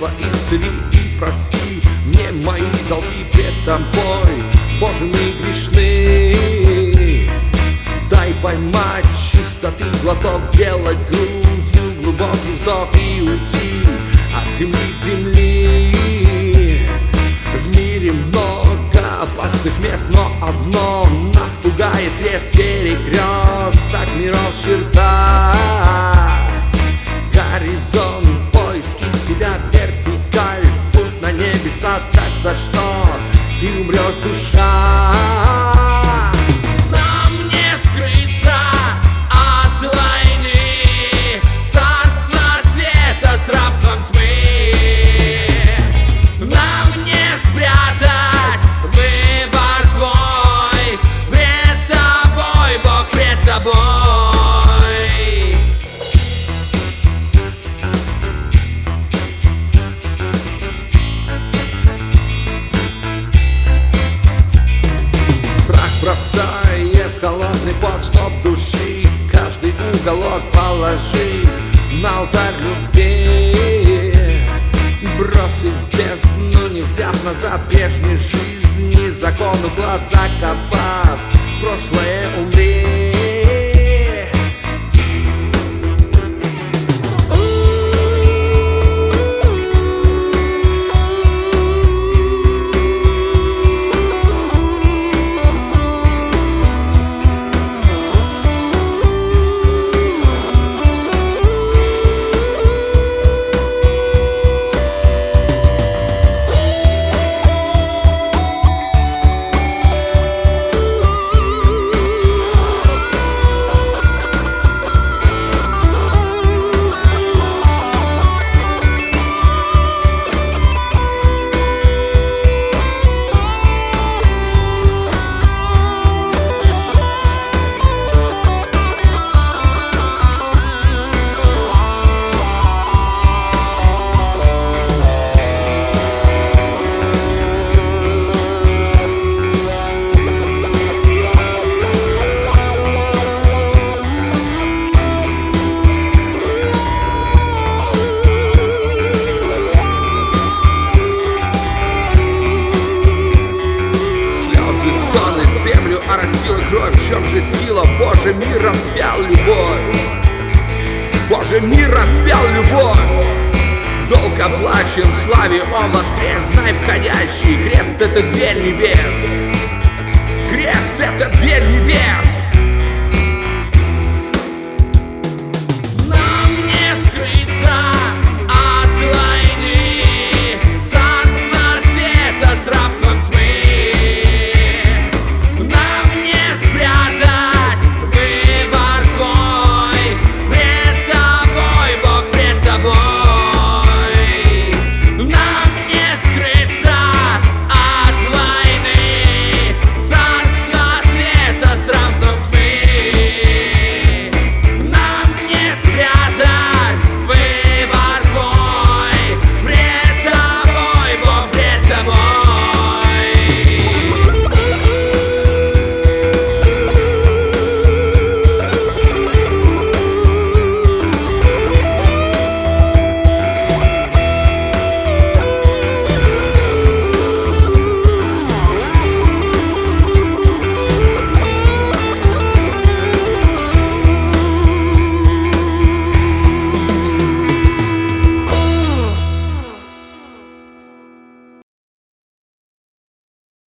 Отечество, исцели и прости мне мои долги пред тобой, Боже, мы грешны. Дай поймать чистоты глоток, сделать грудью глубокий вздох и уйти от земли. В мире много опасных мест, но одно нас пугает: крест, перекресток, миров черта. Горизонт, поиски себя, вертикаль, путь на небеса. Так за что ты умрешь, душа? Нам не скрыться от войны, царство света с рабством тьмы. Нам не спрятать выбор свой, пред тобой, Бог, пред тобой. Бросает в холодный пот, чтоб души каждый уголок положить на алтарь любви. Бросить бездну, не взяв назад прежней жизни, закону глад закопав, прошлое умри. Оросила кровь, в чем же сила? Боже, мир распял любовь. Боже, мир распял любовь. Долг оплачен, в славе он воскрес. Знай, входящий, крест — это дверь небес. Крест — это дверь небес.